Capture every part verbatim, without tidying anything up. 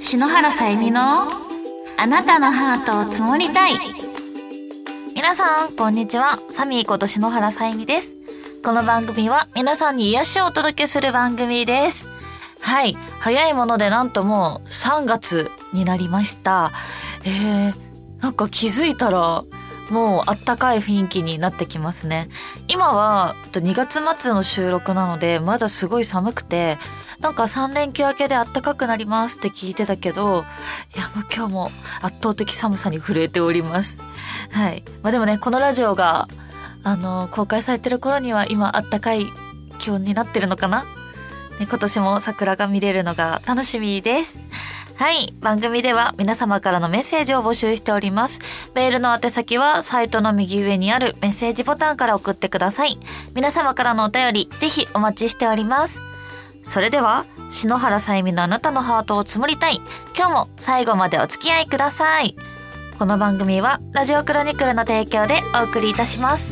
篠原さゆみのあなたのハートを積もりたい。皆さんこんにちは、サミーこと篠原さゆみです。この番組は皆さんに癒しをお届けする番組です。はい、早いものでなんともうさんがつになりました。えー、なんか気づいたらもうあったかい雰囲気になってきますね。今はにがつ末の収録なのでまだすごい寒くて、なんかさん連休明けであったかくなりますって聞いてたけど、いやもう今日も圧倒的寒さに震えております。はい。まあでもね、このラジオがあの公開されてる頃には今あったかい気温になってるのかな、ね、今年も桜が見れるのが楽しみです。はい。番組では皆様からのメッセージを募集しております。メールの宛先はサイトの右上にあるメッセージボタンから送ってください。皆様からのお便りぜひお待ちしております。それでは篠原さゆみのあなたのハートを積もりたい。今日も最後までお付き合いください。この番組はラジオクロニクルの提供でお送りいたします。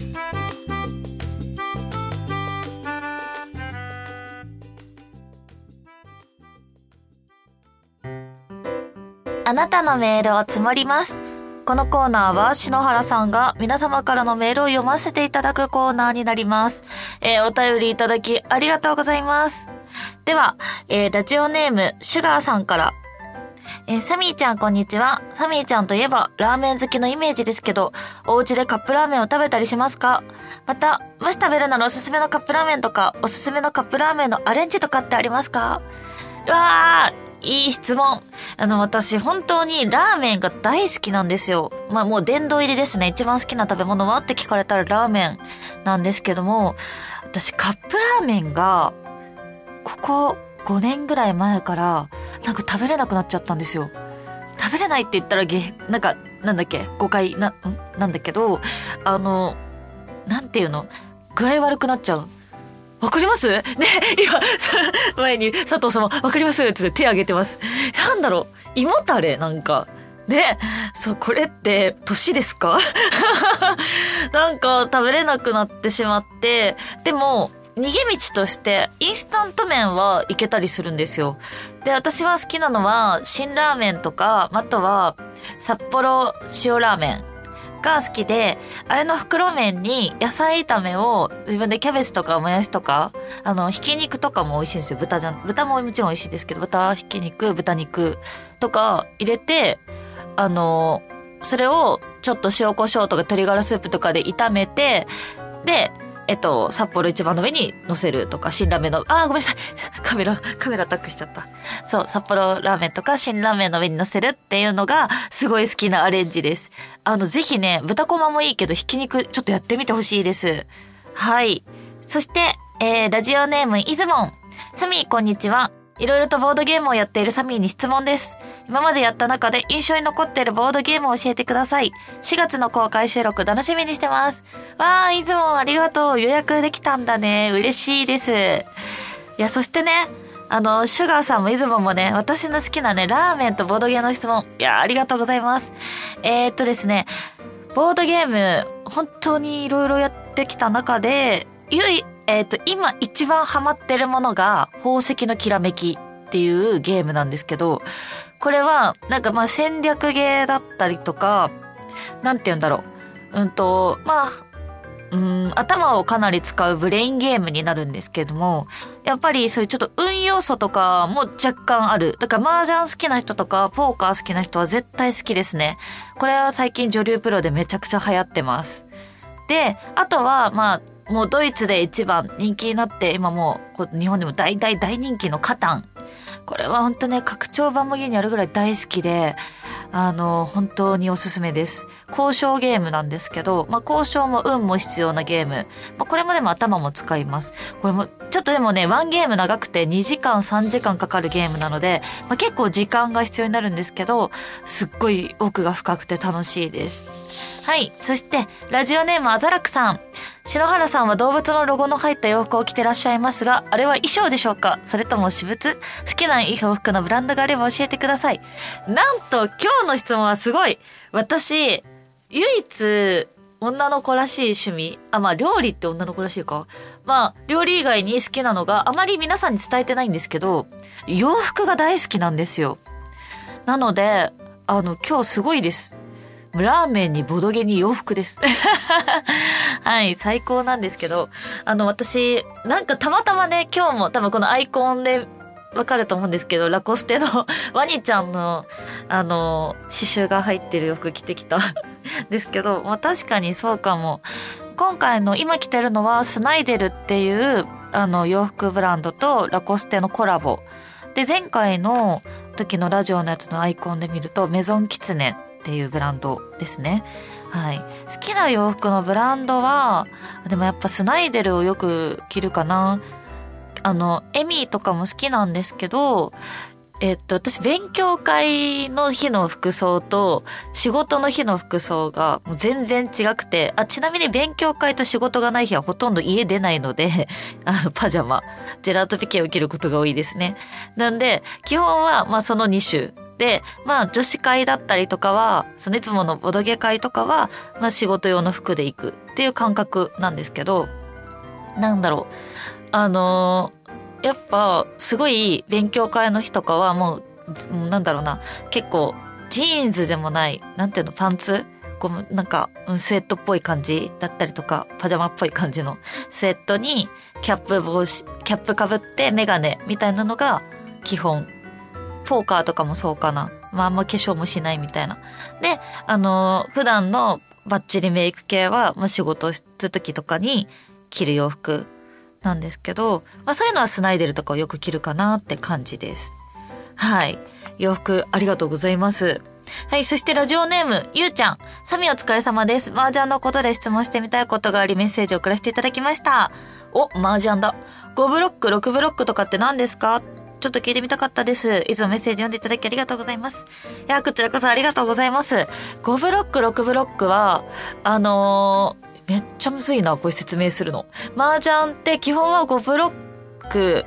あなたのメールを積もります。このコーナーは篠原さんが皆様からのメールを読ませていただくコーナーになります。えー、お便りいただきありがとうございます。では、えー、ラジオネームシュガーさんから、えー、サミーちゃんこんにちは。サミーちゃんといえばラーメン好きのイメージですけど、お家でカップラーメンを食べたりしますか？また、もし食べるならおすすめのカップラーメンとか、おすすめのカップラーメンのアレンジとかってありますか？うわー、いい質問。あの、私、本当にラーメンが大好きなんですよ。まあ、もう殿堂入りですね。一番好きな食べ物はって聞かれたらラーメンなんですけども、私、カップラーメンが、ここごねんぐらい前から、なんか食べれなくなっちゃったんですよ。食べれないって言ったらげ、なんか、なんだっけ、誤解な、んなんだけど、あの、なんていうの、具合悪くなっちゃう。わかりますね、今、前に佐藤様、わかりますって手挙げてます。なんだろう、胃もたれなんか。ね。そう、これって、年ですか？なんか、食べれなくなってしまって、でも、逃げ道として、インスタント麺はいけたりするんですよ。で、私は好きなのは、辛ラーメンとか、あとは、札幌塩ラーメンが好きで、あれの袋麺に野菜炒めを自分でキャベツとかもやしとか、あの、ひき肉とかも美味しいんですよ。豚じゃん、豚ももちろん美味しいですけど、豚ひき肉、豚肉とか入れて、あの、それをちょっと塩コショウとか鶏ガラスープとかで炒めて、で、えっと、札幌一番の上に乗せるとか、辛ラーメンの、あーごめんなさい。カメラ、カメラタックしちゃった。そう、札幌ラーメンとか辛ラーメンの上に乗せるっていうのが、すごい好きなアレンジです。あの、ぜひね、豚こまもいいけど、ひき肉、ちょっとやってみてほしいです。はい。そして、えー、ラジオネーム、イズモン。サミー、こんにちは。いろいろとボードゲームをやっているサミーに質問です。今までやった中で印象に残っているボードゲームを教えてください。しがつの公開収録楽しみにしてます。わー、いつもありがとう。予約できたんだね。嬉しいです。いや、そしてね、あの、シュガーさんもいつももね、私の好きなね、ラーメンとボードゲームの質問。いや、ありがとうございます。えー、っとですね、ボードゲーム、本当にいろいろやってきた中で、ゆい、えっと、今一番ハマってるものが宝石のきらめきっていうゲームなんですけど、これはなんかまあ戦略ゲーだったりとか、なんて言うんだろう。うんと、まあ、うん、頭をかなり使うブレインゲームになるんですけども、やっぱりそういうちょっと運要素とかも若干ある。だから麻雀好きな人とかポーカー好きな人は絶対好きですね。これは最近女流プロでめちゃくちゃ流行ってます。で、あとはまあ、もうドイツで一番人気になって今もう日本でも大大大人気のカタン。これは本当ね、拡張版も家にあるぐらい大好きで、あの本当におすすめです。交渉ゲームなんですけど、まあ交渉も運も必要なゲーム。まあこれもでも頭も使います。これもちょっとでもね、ワンゲーム長くてにじかんさんじかんかかるゲームなので、まあ結構時間が必要になるんですけど、すっごい奥が深くて楽しいです。はい。そしてラジオネームアザラクさん。篠原さんは動物のロゴの入った洋服を着てらっしゃいますが、あれは衣装でしょうか？それとも私物？好きな洋服のブランドがあれば教えてください。なんと今日の質問はすごい。私、唯一女の子らしい趣味、あ、まあ料理って女の子らしいか。まあ料理以外に好きなのがあまり皆さんに伝えてないんですけど、洋服が大好きなんですよ。 なので、あの、今日すごいです。ラーメンにボドゲに洋服です。はい、最高なんですけど、あの、私、なんかたまたまね、今日も多分このアイコンでわかると思うんですけど、ラコステのワニちゃんの、あの、刺繍が入ってる洋服着てきたんですけど、まあ確かにそうかも。今回の今着てるのはスナイデルっていう、あの、洋服ブランドとラコステのコラボ。で、前回の時のラジオのやつのアイコンで見ると、メゾンキツネっていうブランドですね。はい。好きな洋服のブランドは、でもやっぱスナイデルをよく着るかな。あの、エミーとかも好きなんですけど、えっと、私勉強会の日の服装と仕事の日の服装がもう全然違くて、あ、ちなみに勉強会と仕事がない日はほとんど家出ないので、あの、パジャマ、ジェラートピケを着ることが多いですね。なんで、基本は、まあそのに種。で、まあ女子会だったりとかは、そのいつものボドゲ会とかは、まあ仕事用の服で行くっていう感覚なんですけど、なんだろう。あのー、やっぱ、すごい勉強会の日とかはもう、なんだろうな、結構、ジーンズでもない、なんていうの、パンツこう、なんか、スウェットっぽい感じだったりとか、パジャマっぽい感じのスウェットに、キャップ帽子、キャップ被ってメガネみたいなのが基本。ポーカーとかもそうかな。まあ、あんま化粧もしないみたいな。で、あのー、普段のバッチリメイク系は、まあ、仕事するときとかに着る洋服なんですけど、まあそういうのはスナイデルとかをよく着るかなって感じです。はい。洋服ありがとうございます。はい。そしてラジオネーム、ゆうちゃん。サミお疲れ様です。麻雀のことで質問してみたいことがありメッセージを送らせていただきました。お、麻雀だ。ごブロック、ろくブロックとかって何ですか？ちょっと聞いてみたかったです。いつもメッセージ読んでいただきありがとうございます。いや、こちらこそありがとうございます。ごブロック、ろくブロックは、あのー、めっちゃむずいな、これ説明するの。麻雀って基本はごブロック、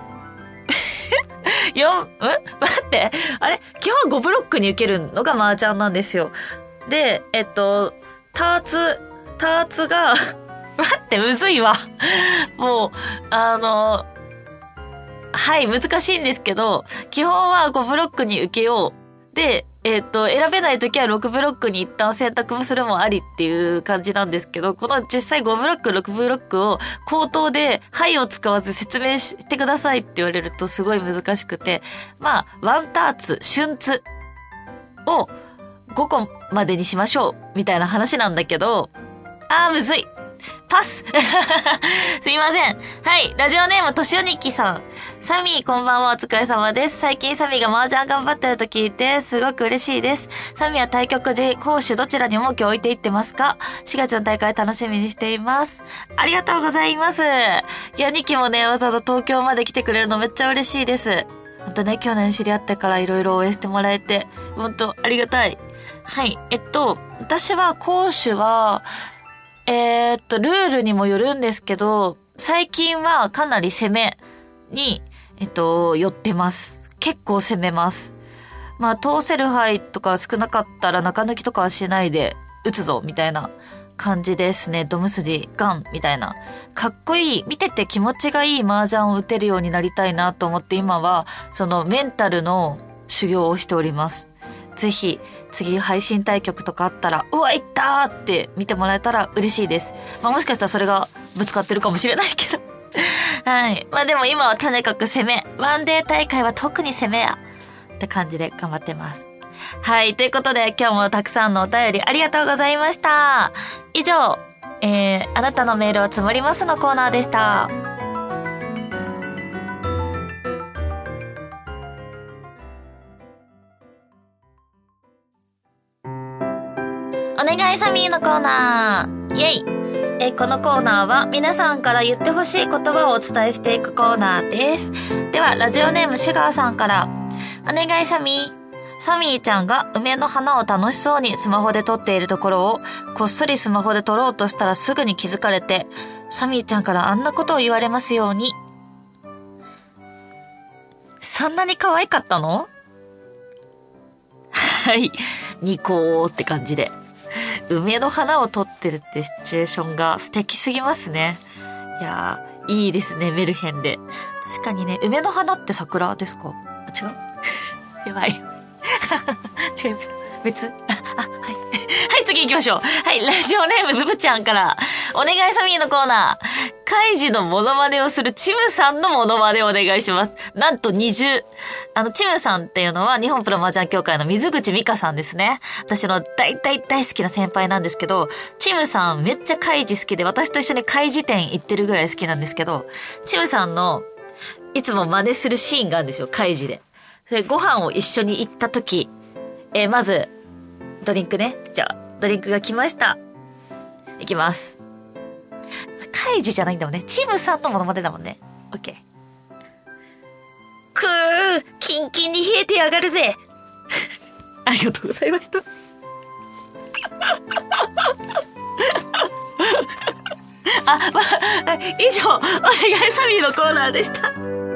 よん、ん待って。あれ基本はごブロックに受けるのが麻雀なんですよ。で、えっと、ターツ、ターツが、待って、むずいわ。もう、あの、はい、難しいんですけど、基本はごブロックに受けよう。で、えっと、選べないときはろくブロックに一旦選択するもありっていう感じなんですけど、この実際ごブロック、ろくブロックを口頭で、はいを使わず説明してくださいって言われるとすごい難しくて、まあ、ワンターツ、春ツをごこまでにしましょう、みたいな話なんだけど、あーむずい。パスすいません。はい。ラジオネーム、としおにきさん。サミー、こんばんは。お疲れ様です。最近サミーが麻雀頑張ってると聞いて、すごく嬉しいです。サミーは対局で攻守どちらに重きを置いていってますか？ しがつ 月の大会楽しみにしています。ありがとうございます。いや、にきもね、わざわざ東京まで来てくれるのめっちゃ嬉しいです。ほんとね、去年知り合ってからいろいろ応援してもらえて、ほんとありがたい。はい。えっと、私は攻守は、えー、っと、ルールにもよるんですけど、最近はかなり攻めに、えっと、寄ってます。結構攻めます。まあ、通せる範囲とか少なかったら中抜きとかはしないで、打つぞ、みたいな感じですね。ドムスディ、ガン、みたいな。かっこいい、見てて気持ちがいい麻雀を打てるようになりたいなと思って今は、そのメンタルの修行をしております。ぜひ、次配信対局とかあったら、うわ、いったーって見てもらえたら嬉しいです。まあもしかしたらそれがぶつかってるかもしれないけど。はい。まあでも今はとにかく攻め。ワンデー大会は特に攻めや。って感じで頑張ってます。はい。ということで今日もたくさんのお便りありがとうございました。以上、えー、あなたのメールを積もりますのコーナーでした。お願いサミーのコーナー。イェイ。えこのコーナーは皆さんから言ってほしい言葉をお伝えしていくコーナーです。ではラジオネームシュガーさんから。お願いサミー。サミーちゃんが梅の花を楽しそうにスマホで撮っているところをこっそりスマホで撮ろうとしたらすぐに気づかれて、サミーちゃんからあんなことを言われますように。そんなに可愛かったの？はい。ニコーって感じで。梅の花を撮ってるってシチュエーションが素敵すぎますね。いやー、いいですね、メルヘンで。確かにね、梅の花って桜ですか？あ、違う？やばい。 違いました。別あ、あ、はい。はい、次行きましょう。はい、ラジオネームブブちゃんから、お願いサミーのコーナー。カイジのモノマネをするチムさんのモノマネをお願いします。なんとにじゅう。あの、チムさんっていうのは日本プロ麻雀協会の水口美香さんですね。私の大大大好きな先輩なんですけど、チムさんめっちゃカイジ好きで、私と一緒にカイジ店行ってるぐらい好きなんですけど、チムさんのいつも真似するシーンがあるんですよ、カイジで。で、ご飯を一緒に行った時、えー、まず、ドリンクね。じゃあ、ドリンクが来ました。いきます。カイジじゃないんだもんね。チムさんのモノマネだもんね。オッケー。くー、キンキンに冷えてやがるぜ。ありがとうございました。あ、まあ、以上、お願いサミーのコーナーでした。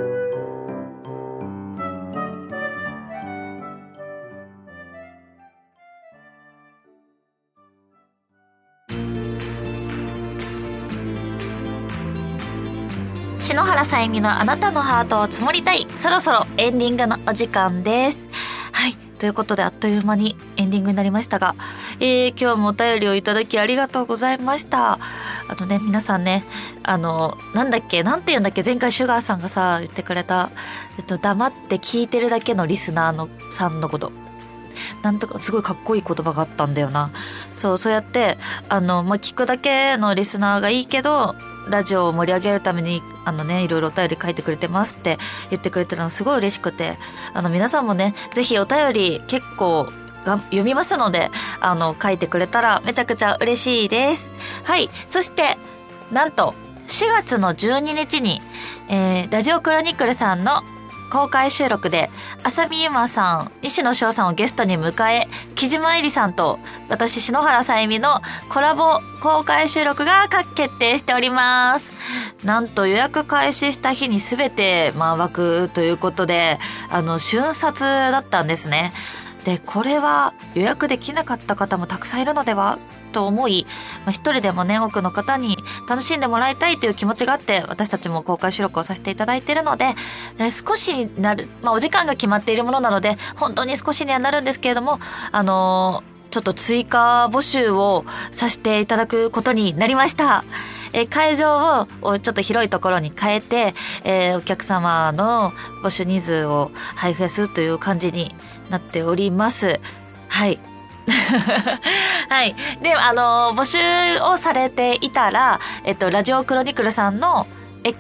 篠原さゆみのあなたのハートを積もりたい。そろそろエンディングのお時間です。はい。ということであっという間にエンディングになりましたが、えー、今日もお便りをいただきありがとうございました。あとね、皆さんね、あの、なんだっけ、なんて言うんだっけ、前回シュガーさんがさ、言ってくれた、えっと、黙って聞いてるだけのリスナーのさんのこと。なんとかすごいかっこいい言葉があったんだよな。そう、そうやって、あの、まあ、聞くだけのリスナーがいいけど、ラジオを盛り上げるために、あのね、いろいろお便り書いてくれてますって言ってくれてるのすごい嬉しくて、あの、皆さんもね、ぜひお便り結構が読みますので、あの、書いてくれたらめちゃくちゃ嬉しいです。はい。そして、なんと、しがつのじゅうににちに、えー、ラジオクロニクルさんの公開収録で、浅見ゆまさん、西野翔さんをゲストに迎え、木島えりさんと私篠原さゆみのコラボ公開収録が決定しております。なんと予約開始した日に全てまあ枠ということで、あの瞬殺だったんですね。で、これは予約できなかった方もたくさんいるのではと思い、まあ、一人でもね、多くの方に楽しんでもらいたいという気持ちがあって、私たちも公開収録をさせていただいているので、えー、少しになる、まあ、お時間が決まっているものなので、本当に少しにはなるんですけれども、あのー、ちょっと追加募集をさせていただくことになりました。えー、会場をちょっと広いところに変えて、えー、お客様の募集人数を配布するという感じになっております。はい。はい。で、あの、募集をされていたら、えっと、ラジオクロニクルさんの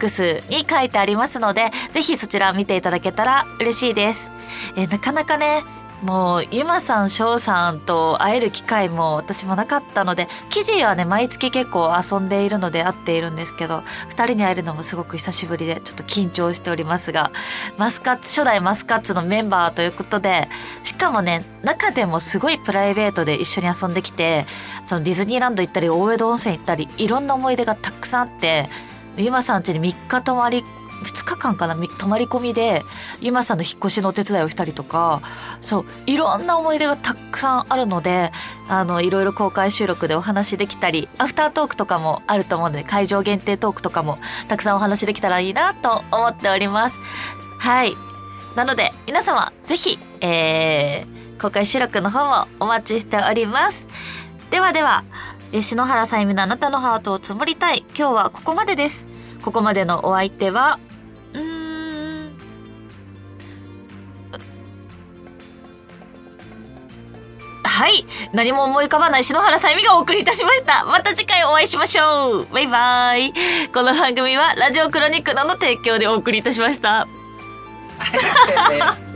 X に書いてありますので、ぜひそちら見ていただけたら嬉しいです。えー、なかなかね、もう、ゆまさん、しょうさんと会える機会も私もなかったので、記事はね、毎月結構遊んでいるので会っているんですけど、二人に会えるのもすごく久しぶりで、ちょっと緊張しておりますが、マスカッツ、初代マスカッツのメンバーということで、しかもね、中でもすごいプライベートで一緒に遊んできて、そのディズニーランド行ったり、大江戸温泉行ったり、いろんな思い出がたくさんあって、ゆまさん家にみっか泊まり、ふつかかんかな、泊まり込みでゆまさんの引っ越しのお手伝いをしたりとか、そういろんな思い出がたくさんあるので、あのいろいろ公開収録でお話できたり、アフタートークとかもあると思うので、会場限定トークとかもたくさんお話できたらいいなと思っております。はい。なので皆様ぜひ、えー、公開収録の方もお待ちしております。ではでは、え篠原さゆみのあなたのハートを積もりたい、今日はここまでです。ここまでのお相手はうーんはい何も思い浮かばない篠原さゆみがお送りいたしました。また次回お会いしましょう。バイバイ。この番組はラジオクロニクルの提供でお送りいたしました。 ありがとうございます。